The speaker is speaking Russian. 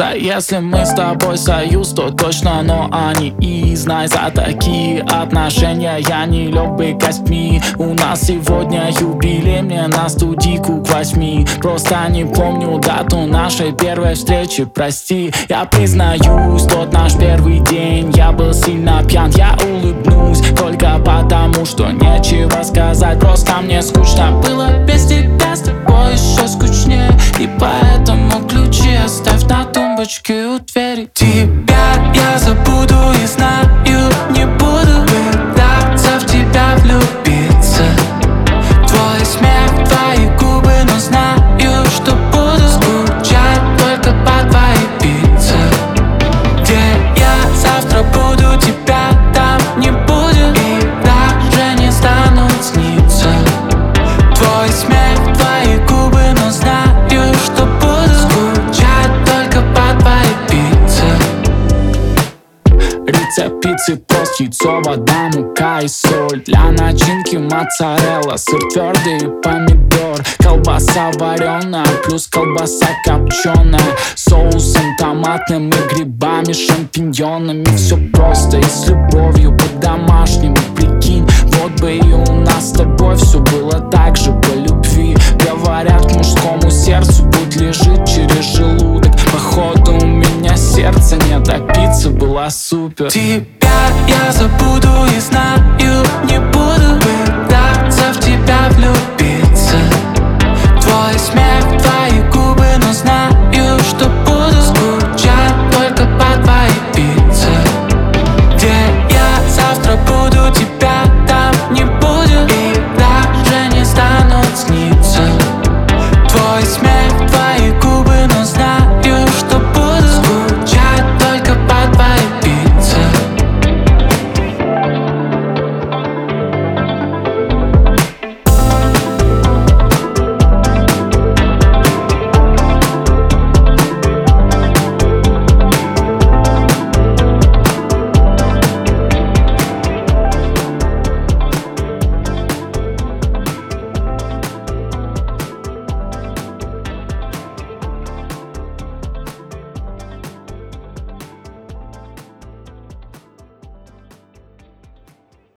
случится. Если мы с тобой союз, то точно, но они и знай, за такие отношения я не лег бы костьми. У нас сегодня юбилей, мне на студийку к 8. Просто не помню дату нашей первой встречи, прости. Я признаюсь, тот наш первый день я был сильно пьян. Я улыбнусь только потому, что нечего сказать. Просто мне скучно было без тебя, с тобой еще скучнее. И поэтому ключи оставь на тумбочке у двери. Тебя я забуду и знаю, не буду пытаться в тебя влюбиться. Твой смех, твои губы, но знаю, что буду скучать только по твоей пицце. Где я завтра буду, тебя там не будет и даже не станут сниться. Твой смех, твои губы, но знаю, что буду скучать только по твоей пицце. Рецепт пиццы: тост, яйцо, вода, мука и соль. Для начинки моцарелла, сыр твердый и помидор. Колбаса вареная плюс колбаса копченая, соусом томатным и грибами, шампиньонами. Все просто и с любовью по-домашнему, прикинь. Вот бы и у нас с тобой все было так же по любви. Говорят, к мужскому сердцу путь лежит через желудок. Походу у меня сердца нет, а пицца была супер. Тебя я забуду и знаю, не буду пытаться в тебя влюбиться. Твой смех, твои губы, но знаю, что буду скучать только по твоей пицце. Где я завтра буду, тебя там не будет и даже не станут сниться. Твой смех, твои